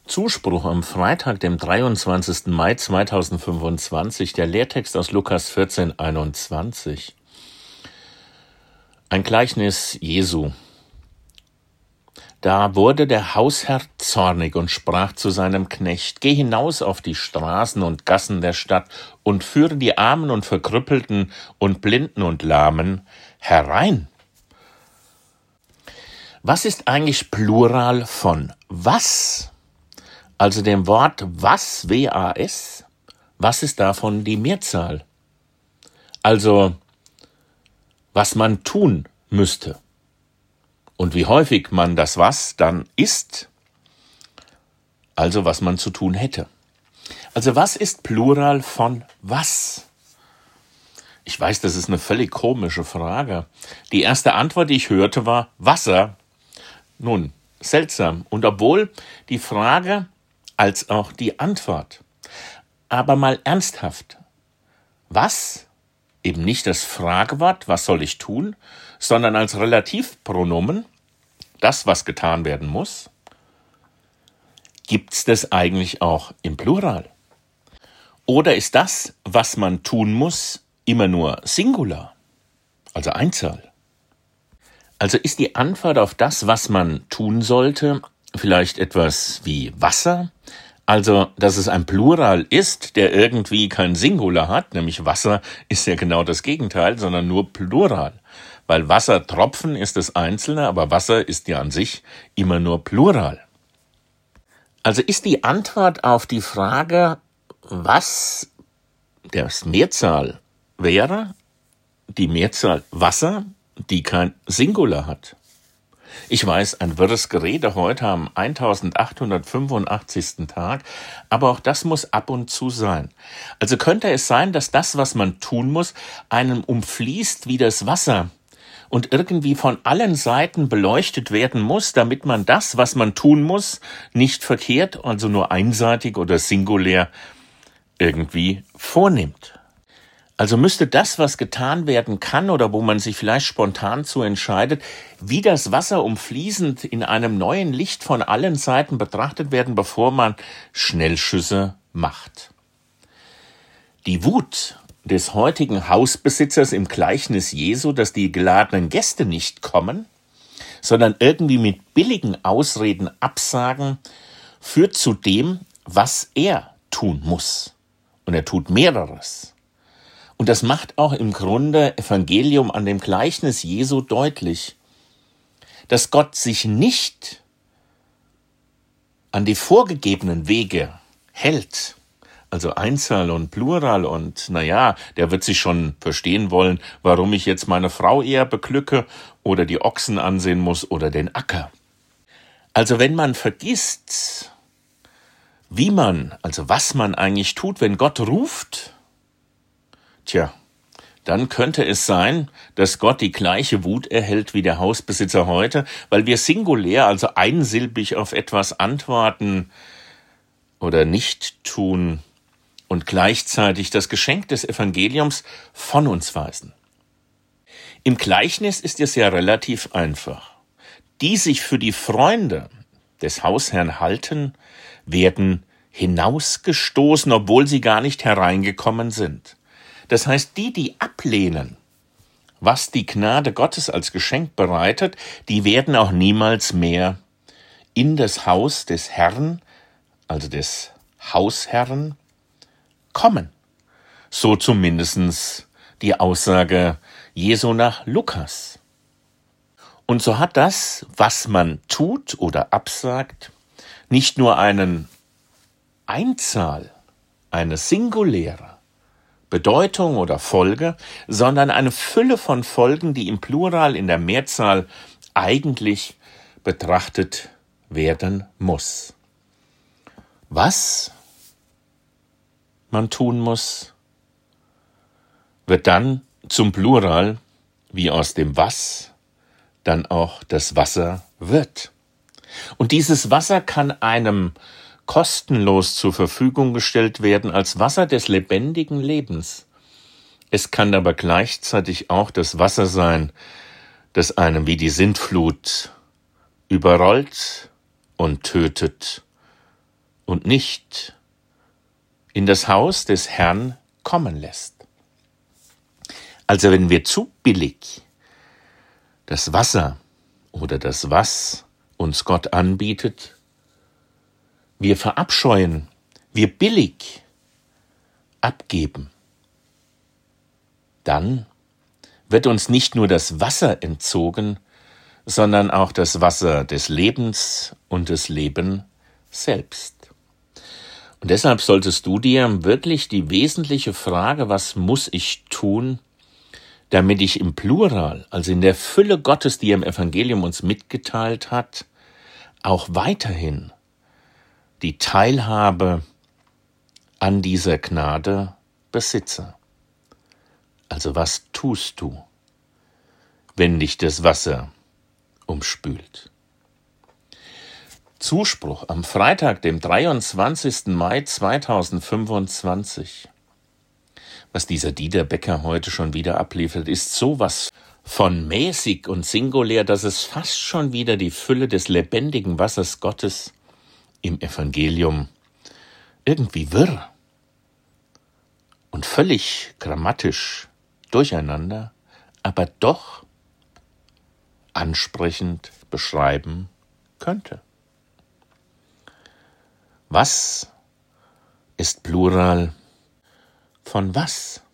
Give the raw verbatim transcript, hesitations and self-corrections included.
Zuspruch am Freitag, dem dreiundzwanzigsten Mai zweitausendfünfundzwanzig, der Lehrtext aus Lukas vierzehn, einundzwanzig. Ein Gleichnis Jesu. Da wurde der Hausherr zornig und sprach zu seinem Knecht: Geh hinaus auf die Straßen und Gassen der Stadt und führe die Armen und Verkrüppelten und Blinden und Lahmen herein. Was ist eigentlich Plural von was? Also dem Wort was, W A S, was ist davon die Mehrzahl? Also, was man tun müsste. Und wie häufig man das was dann ist, also was man zu tun hätte. Also was ist Plural von was? Ich weiß, das ist eine völlig komische Frage. Die erste Antwort, die ich hörte, war Wasser. Nun, seltsam. Und obwohl die Frage als auch die Antwort. Aber mal ernsthaft. Was? Eben nicht das Fragewort, was soll ich tun, sondern als Relativpronomen, das, was getan werden muss. Gibt's das eigentlich auch im Plural? Oder ist das, was man tun muss, immer nur Singular, also Einzahl? Also ist die Antwort auf das, was man tun sollte, vielleicht etwas wie Wasser? Also, dass es ein Plural ist, der irgendwie kein Singular hat, nämlich Wasser ist ja genau das Gegenteil, sondern nur Plural. Weil Wassertropfen ist das Einzelne, aber Wasser ist ja an sich immer nur Plural. Also ist die Antwort auf die Frage, was das Mehrzahl wäre, die Mehrzahl Wasser, die kein Singular hat. Ich weiß, ein wirres Gerede heute am eintausendachthundertfünfundachtzigsten Tag, aber auch das muss ab und zu sein. Also könnte es sein, dass das, was man tun muss, einen umfließt wie das Wasser und irgendwie von allen Seiten beleuchtet werden muss, damit man das, was man tun muss, nicht verkehrt, also nur einseitig oder singulär irgendwie vornimmt. Also müsste das, was getan werden kann oder wo man sich vielleicht spontan zu entscheidet, wie das Wasser umfließend in einem neuen Licht von allen Seiten betrachtet werden, bevor man Schnellschüsse macht. Die Wut des heutigen Hausbesitzers im Gleichnis Jesu, dass die geladenen Gäste nicht kommen, sondern irgendwie mit billigen Ausreden absagen, führt zu dem, was er tun muss. Und er tut mehreres. Und das macht auch im Grunde Evangelium an dem Gleichnis Jesu deutlich, dass Gott sich nicht an die vorgegebenen Wege hält, also Einzahl und Plural und naja, der wird sich schon verstehen wollen, warum ich jetzt meine Frau eher beglücke oder die Ochsen ansehen muss oder den Acker. Also wenn man vergisst, wie man, also was man eigentlich tut, wenn Gott ruft, tja, dann könnte es sein, dass Gott die gleiche Wut erhält wie der Hausbesitzer heute, weil wir singulär, also einsilbig auf etwas antworten oder nicht tun und gleichzeitig das Geschenk des Evangeliums von uns weisen. Im Gleichnis ist es ja relativ einfach. Die sich für die Freunde des Hausherrn halten, werden hinausgestoßen, obwohl sie gar nicht hereingekommen sind. Das heißt, die, die ablehnen, was die Gnade Gottes als Geschenk bereitet, die werden auch niemals mehr in das Haus des Herrn, also des Hausherrn, kommen. So zumindest die Aussage Jesu nach Lukas. Und so hat das, was man tut oder absagt, nicht nur einen Einzahl, eine singuläre Bedeutung oder Folge, sondern eine Fülle von Folgen, die im Plural, in der Mehrzahl eigentlich betrachtet werden muss. Was man tun muss, wird dann zum Plural, wie aus dem Was dann auch das Wasser wird. Und dieses Wasser kann einem kostenlos zur Verfügung gestellt werden als Wasser des lebendigen Lebens. Es kann aber gleichzeitig auch das Wasser sein, das einem wie die Sintflut überrollt und tötet und nicht in das Haus des Herrn kommen lässt. Also wenn wir zu billig das Wasser oder das was uns Gott anbietet, wir verabscheuen, wir billig abgeben, dann wird uns nicht nur das Wasser entzogen, sondern auch das Wasser des Lebens und das Leben selbst. Und deshalb solltest du dir wirklich die wesentliche Frage, was muss ich tun, damit ich im Plural, also in der Fülle Gottes, die er im Evangelium uns mitgeteilt hat, auch weiterhin die Teilhabe an dieser Gnade besitze. Also was tust du, wenn dich das Wasser umspült? Zuspruch am Freitag, dem dreiundzwanzigsten Mai zweitausendfünfundzwanzig. Was dieser Dieter Becker heute schon wieder abliefert, ist sowas von mäßig und singulär, dass es fast schon wieder die Fülle des lebendigen Wassers Gottes im Evangelium irgendwie wirr und völlig grammatisch durcheinander, aber doch ansprechend beschreiben könnte. Was ist Plural von was?